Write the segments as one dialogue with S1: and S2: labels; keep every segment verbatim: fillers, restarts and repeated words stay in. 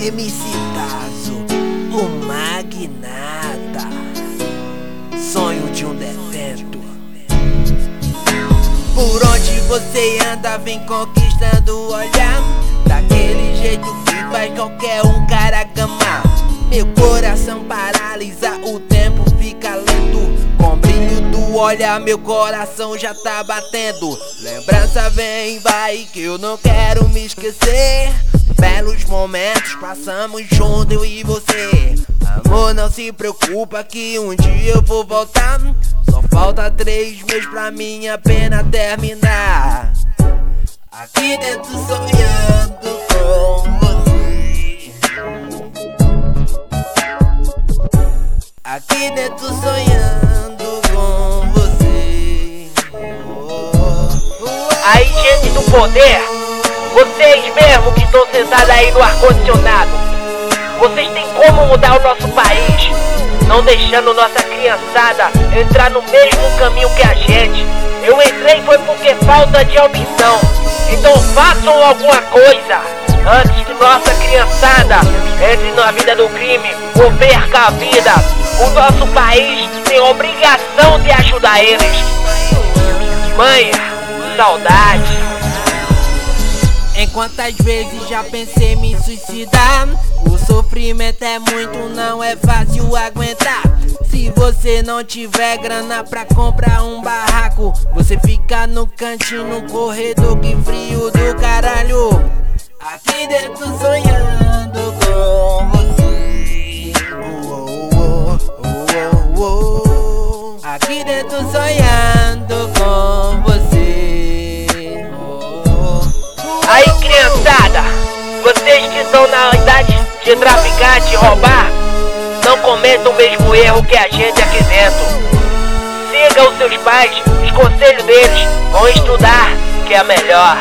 S1: M C Tazo, o magnata, sonho de um detento. Por onde você anda vem conquistando o olhar, daquele jeito que faz qualquer um cara gamar. Meu coração paralisa, o tempo fica lento. Com o brilho do olhar meu coração já tá batendo. Lembrança vem e vai que eu não quero me esquecer. Belos momentos passamos junto, eu e você. Amor, não se preocupa que um dia eu vou voltar. Só falta três meses pra minha pena terminar. Aqui dentro sonhando com você. Aqui dentro sonhando com você.
S2: Aí, gente do poder, vocês mesmo que estão sentados aí no ar-condicionado, vocês têm como mudar o nosso país, não deixando nossa criançada entrar no mesmo caminho que a gente. Eu entrei foi porque falta de ambição. Então façam alguma coisa antes que nossa criançada entre na vida do crime ou perca a vida. O nosso país tem obrigação de ajudar eles. Mãe, saudade.
S1: Em quantas vezes já pensei em me suicidar? O sofrimento é muito, não é fácil aguentar. Se você não tiver grana pra comprar um barraco, você fica no cantinho, no corredor, que frio do caralho. Aqui dentro sonhando com você. Oh, oh, oh, oh, oh. Aqui dentro sonhando com você.
S2: Aí, criançada, vocês que estão na idade de traficar, de roubar, não cometam o mesmo erro que a gente aqui dentro. Siga os seus pais, os conselhos deles, vão estudar, que é melhor.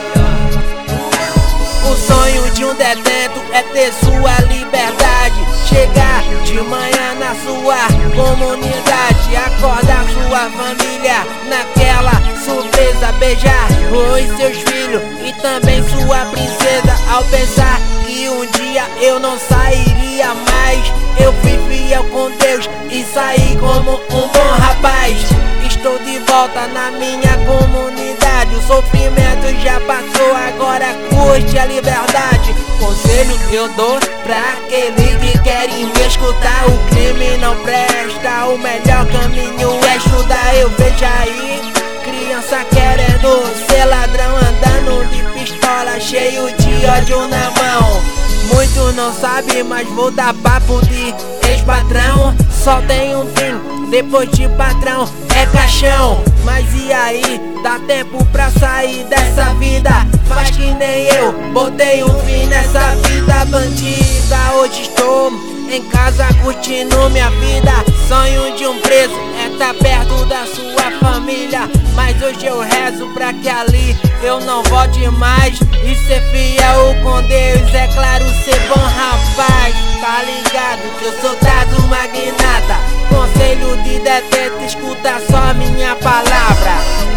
S1: O sonho de um detento é ter sua liberdade. Chegar de manhã na sua comunidade, acordar sua família naquela surpresa, beijar os seus filhos e também sua princesa. Ao pensar que um dia eu não sairia mais, eu fui fiel com Deus e saí como um bom rapaz. Estou de volta na minha comunidade, o sofrimento já passou, agora curte a liberdade. Conselho eu dou pra aquele que querem me escutar: o crime não presta, o melhor caminho é estudar. Eu vejo aí criança querendo ser ladrão, andando de pistola, cheio de ódio na mão. Muito não sabe, mas vou dar papo de ex-patrão. Só tem um fim, depois de patrão é caixão. Mas e aí, dá tempo pra sair dessa vida? Faz que nem eu, botei um fim nessa vida bandida. Hoje estou em casa curtindo minha vida. Sonho de um preso é tá perto da sua família, mas hoje eu rezo pra que ali eu não volte mais. E ser fiel com Deus, é claro, ser bom rapaz. Tá ligado que eu sou Tazo magnata, conselho de detento, escuta só minha palavra.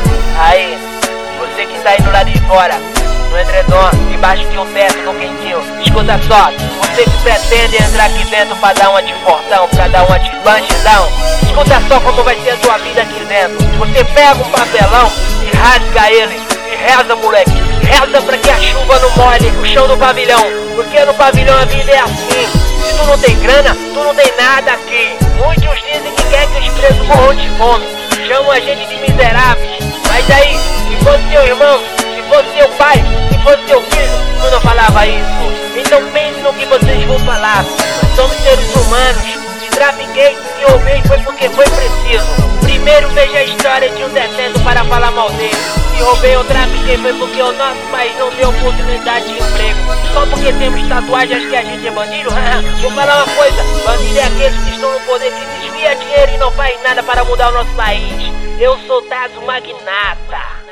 S2: Aí, você que tá aí do lado de fora, no edredom, debaixo de um teto, no quentinho, escuta só. Você que pretende entrar aqui dentro pra dar uma de fortão, pra dar uma de banchidão, escuta só como vai ser a sua vida aqui dentro. Você pega um papelão e rasga ele, e reza, moleque, reza pra que a chuva não molhe o chão do pavilhão, porque no pavilhão a vida é assim. Se tu não tem grana, tu não tem nada aqui. Muitos dizem que quer que os presos morram de fome, chamam a gente de miseráveis. Mas aí, se fosse seu irmão, se fosse seu pai, se fosse seu filho, tu não falava isso. Então pense no que vocês vão falar. Nós somos seres humanos. Se trafiquei, se roubei, foi porque foi preciso. Primeiro veja a história de um detento para falar mal dele. Se roubei ou trafiquei foi porque o nosso país não deu oportunidade de emprego. Só porque temos tatuagens que a gente é bandido? Vou falar uma coisa: bandido é aqueles que estão no poder, que desvia dinheiro e não faz nada para mudar o nosso país. Eu sou Tazo magnata.